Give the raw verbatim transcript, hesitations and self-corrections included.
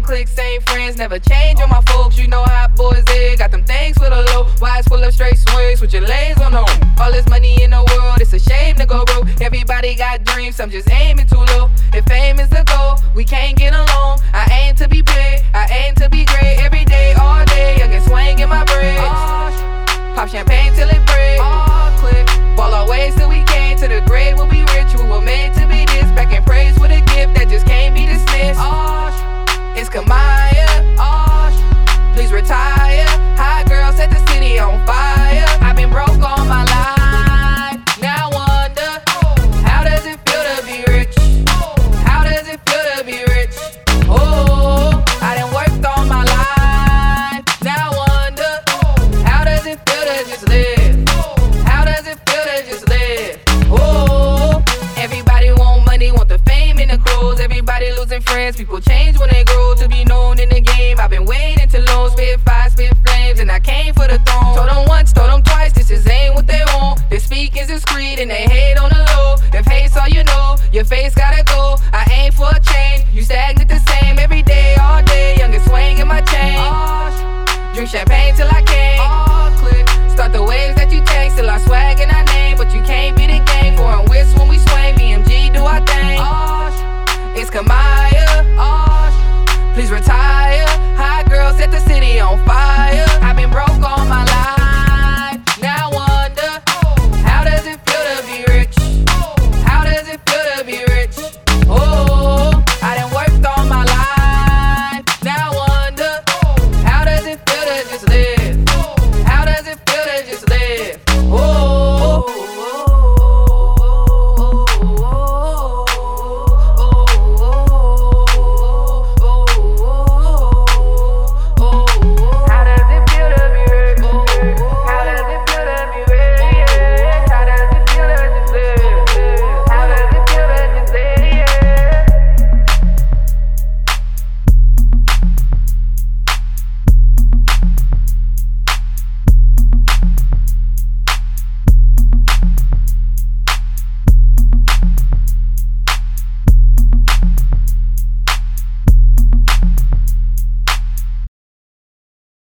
clique, same friends, never change on my folks. You know how boys they got them things for the low. Wise full of straight swings with your legs on home. All this money in the world, it's a shame to go broke. Everybody got dreams, some just aiming too low. If fame is the goal, we can't get along. I aim to be big, I aim to be great. Every day, all day, young and swing in my braids. Oh, pop champagne till it breaks. Oh, click. Ball our ways till we came to the grave. We'll be rich, we were made to be this. Back in praise with a gift that just can't be dismissed. Oh, it's Kamaya. Oh, please retire. Hot girl set the city on fire. I've been broke all my life. Now I wonder, how does it feel to be rich? How does it feel to be rich? Oh, I done worked all my life. Now I wonder, how does it feel to just live? How does it feel to just live? Oh, everybody want money, want the fame and the clothes. Everybody losing friends, people change when they grow. To be known in the game, I've been waiting too long. Spit fire, spit flames, and I came for the throne. Told them once, told them twice, this is ain't what they want. They speak is discreet and they hate on the low. If hate's all you know, your face gotta go. I aim for a change, you stagnant the same. Every day, all day, youngest swing in my chain. Oh, drink champagne till I can't. Oh, click. Start the waves that you take, still I swag and I name, but you can't be